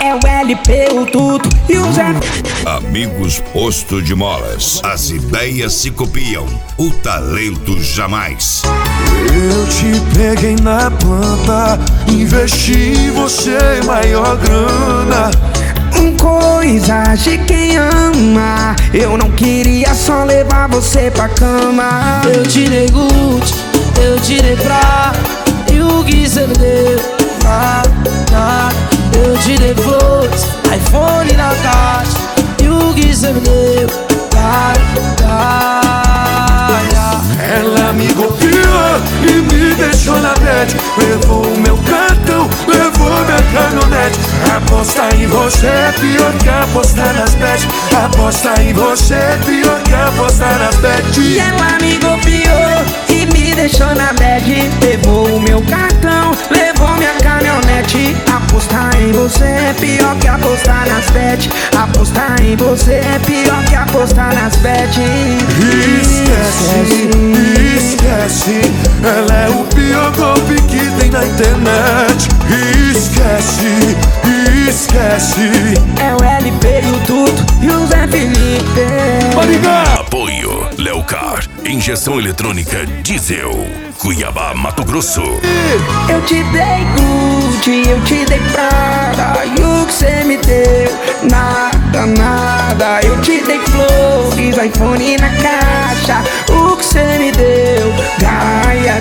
É o LP, o Tuto e o Zé. Amigos Posto de Molas. As ideias se copiam, o talento jamais. Eu te peguei na planta, investi em você maior grana. Coisas de quem ama. Eu não queria só levar você pra cama. Eu te dei Gucci, eu te dei prata, e o que cê me deu? Nada. Eu te dei flores, iPhone na caixa, e o que cê me deu? Nada. Ela me golpeou e me deixou na bad. Levou o meu cartão, levou minha caminhonete. Apostar em você é pior que apostar nas bets. Apostar em você é pior que apostar nas bets. E ela me golpeou e me deixou na bad. Levou o meu cartão, levou minha caminhonete. Apostar em você é pior que apostar nas bets. Apostar em você é pior que apostar nas bets. Esquece, ela é o pior golpe que tem na internet. Esquece. É o LP, o Tuto e o Zé Felipe. Apoio Leocar, injeção eletrônica diesel, Cuiabá, Mato Grosso. Eu te dei Gucci, eu te dei prata, e o que cê me deu? Nada. Eu te dei flores, iPhone na caixa, o que cê me deu? Gaia.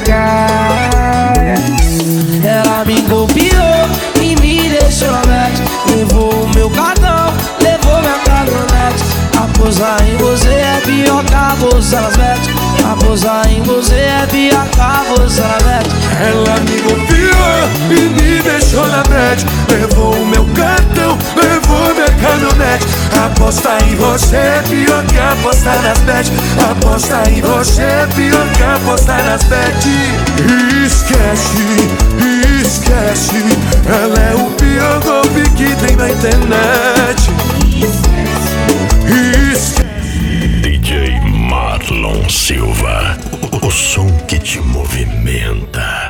Ela me golpeou e me deixou na bad. Levou o meu cartão, levou minha caminhonete. Apostar em você é pior que apostar nas bets. Apostar em você é pior que apostar nas bets. Ela me golpeou e me deixou na bad. Levou o meu cartão, levou minha caminhonete. Apostar em você é pior que apostar nas bets. Apostar em você é pior que apostar nas bets. Esquece, ela é o pior golpe que tem na internet. DJ Marlon Silva, o som que te movimenta.